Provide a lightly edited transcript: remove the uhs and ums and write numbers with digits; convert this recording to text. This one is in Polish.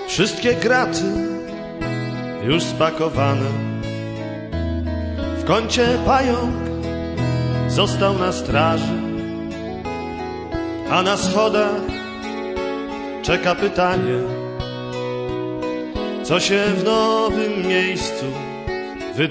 Wszystkie kraty już spakowane. W kącie pająk został na straży, a na schodach czeka pytanie, co się w nowym miejscu